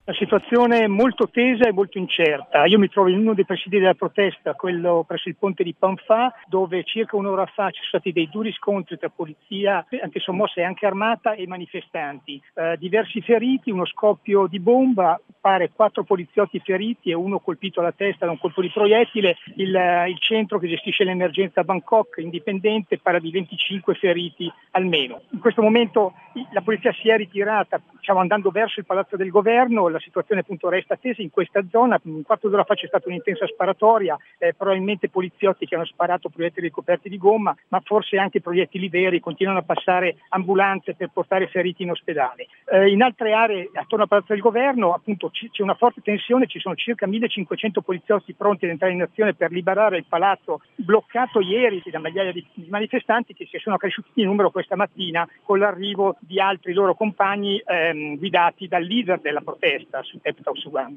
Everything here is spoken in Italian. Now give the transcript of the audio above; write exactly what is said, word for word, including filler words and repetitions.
La situazione è molto tesa e molto incerta. Io mi trovo in uno dei presidi della protesta, quello presso il ponte di Panfà, dove circa un'ora fa ci sono stati dei duri scontri tra polizia, anche sommossa e anche armata, e manifestanti. Eh, diversi feriti, uno scoppio di bomba, pare quattro poliziotti feriti e uno colpito alla testa da un colpo di proiettile. Il, il centro che gestisce l'emergenza a Bangkok, indipendente, parla di venticinque feriti almeno. In questo momento la polizia si è ritirata, diciamo, andando verso il palazzo del governo. La situazione appunto resta tesa in questa zona. Un quarto d'ora fa c'è stata un'intensa sparatoria, eh, probabilmente poliziotti che hanno sparato proiettili ricoperti di gomma, ma forse anche proiettili veri. Continuano a passare ambulanze per portare feriti in ospedale. Eh, in altre aree attorno al palazzo del governo appunto c- c'è una forte tensione, ci sono circa millecinquecento poliziotti pronti ad entrare in azione per liberare il palazzo, bloccato ieri da migliaia di, di manifestanti che si sono cresciuti di numero questa mattina con l'arrivo di altri loro compagni ehm, guidati dal leader della protesta, su Tep Tau Suan.